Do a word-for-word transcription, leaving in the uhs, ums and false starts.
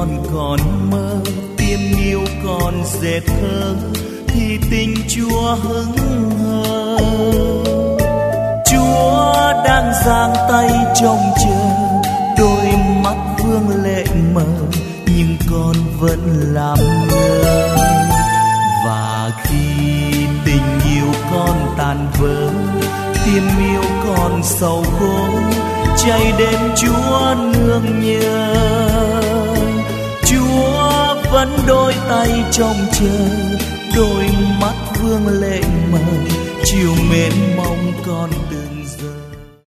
con còn mơ, tim yêu còn dệt thơ, thì tình Chúa hững hờ. Chúa đang giang tay trông chờ, đôi mắt vương lệ mờ, nhưng con vẫn làm ngơ. Và khi tình yêu con tàn vỡ, tim yêu con sầu khổ, chạy đến Chúa nương nhờ. Chúa vẫn đôi tay trông chờ, đôi mắt vương lệ mờ, chiều mến mong con từ